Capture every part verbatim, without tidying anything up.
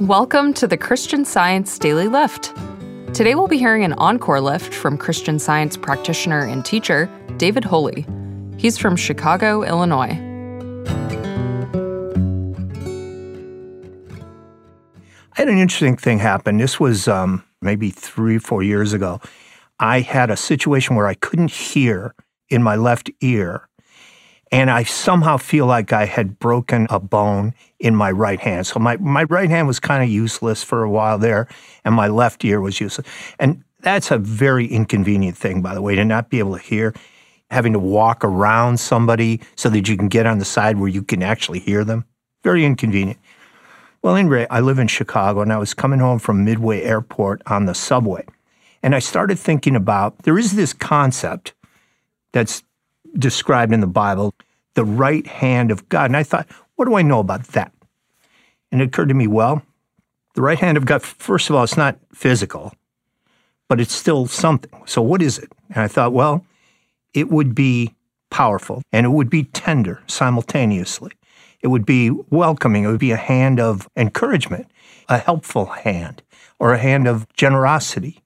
Welcome to the Christian Science Daily Lift. Today we'll be hearing an encore lift from Christian Science practitioner and teacher David Hooley. He's from Chicago, Illinois. I had an interesting thing happen. This was um, maybe three, four years ago. I had a situation where I couldn't hear in my left ear, and I somehow feel like I had broken a bone in my right hand. So my, my right hand was kind of useless for a while there, and my left ear was useless. And that's a very inconvenient thing, by the way, to not be able to hear, having to walk around somebody so that you can get on the side where you can actually hear them. Very inconvenient. Well, anyway, I live in Chicago, and I was coming home from Midway Airport on the subway. And I started thinking about, there is this concept that's described in the Bible, the right hand of God. And I thought, what do I know about that? And it occurred to me, well, the right hand of God, first of all, it's not physical, but it's still something. So what is it? And I thought, well, it would be powerful, and it would be tender simultaneously. It would be welcoming. It would be a hand of encouragement, a helpful hand, or a hand of generosity.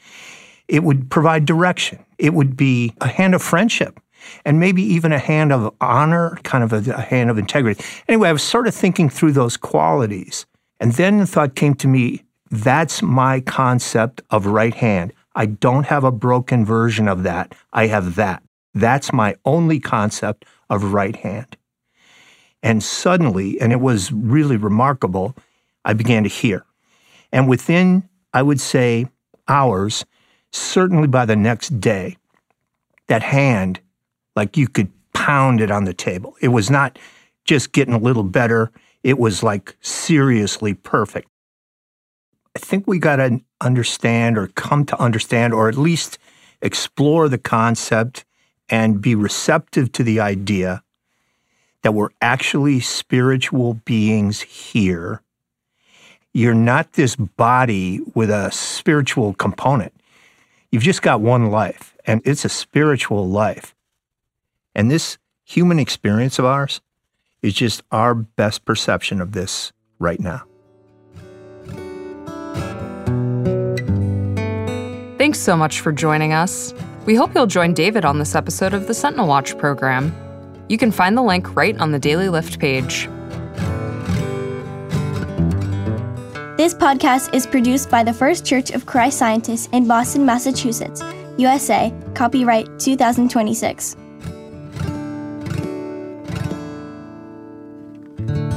It would provide direction. It would be a hand of friendship, and maybe even a hand of honor, kind of a, a hand of integrity. Anyway, I was sort of thinking through those qualities, and then the thought came to me, that's my concept of right hand. I don't have a broken version of that. I have that. That's my only concept of right hand. And suddenly, and it was really remarkable, I began to hear. And within, I would say, hours, certainly by the next day, that hand, like you could pound it on the table. It was not just getting a little better. It was like seriously perfect. I think we got to understand or come to understand or at least explore the concept and be receptive to the idea that we're actually spiritual beings here. You're not this body with a spiritual component. You've just got one life, and it's a spiritual life. And this human experience of ours is just our best perception of this right now. Thanks so much for joining us. We hope you'll join David on this episode of the Sentinel Watch program. You can find the link right on the Daily Lift page. This podcast is produced by the First Church of Christ Scientists in Boston, Massachusetts, U S A, copyright two thousand twenty-six.